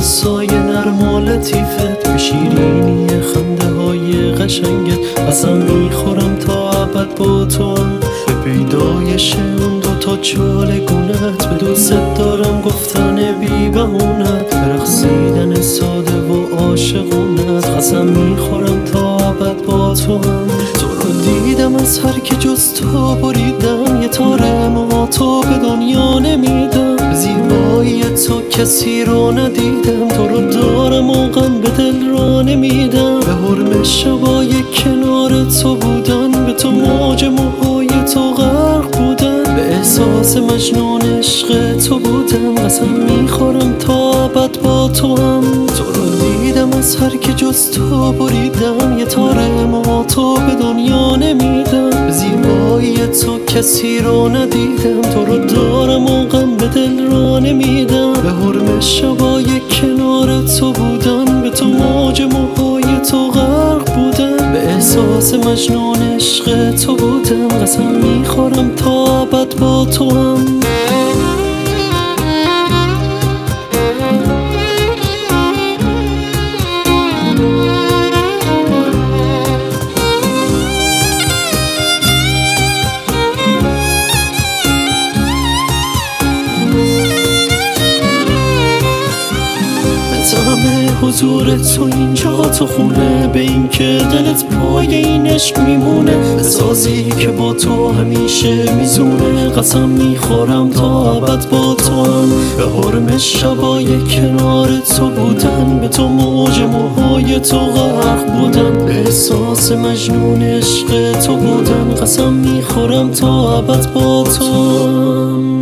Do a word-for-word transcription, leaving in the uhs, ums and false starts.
سایه نرم و لطیفت، به شیرینی خنده های قشنگت. قسم میخورم تا ابد با تو، به پیدایش اون دوتا چالگونت. به دوست دارم گفتن بی بهونت، به رقصیدن ساده و عاشقونت. قسم میخورم تا ابد با تو هم. تو رو دیدم از هر که جز تو بریدم، یه تار موهاتو به دنیا نمیدم. به زیبایی تو کسی رو ندیدم، تو رو دارم و غم به دل را نمیدم. به حرم شبای کنار تو بودن، به تو موج موهای تو غرق بودن، به احساس مجنون عشق تو بودم. قسم میخورم تا ابد با تو هم. تو رو دیدم از هر که جز تو بریدم، یه تار موهاتو به دنیا نمیدم. به زیبایی تو کسی رو ندیدم، تو رو دارم و غم به دل را نمیدم. به حرم شبای کنار تو بودن، به تو موج موهای تو غرق بودن، به احساس مجنون عشق تو بودم. قسم میخورم تا ابد با تو هم. همه حضور تو اینجا تو خونه، به این که دلت پای این عشق میمونه، به سازی که با تو همیشه میزونه. قسم میخورم تا ابد با تو هم. به حرم شبای کنار تو بودن، به تو موج موهای تو غرق بودن، به احساس مجنون عشق تو بودن. قسم میخورم تا ابد با تو هم.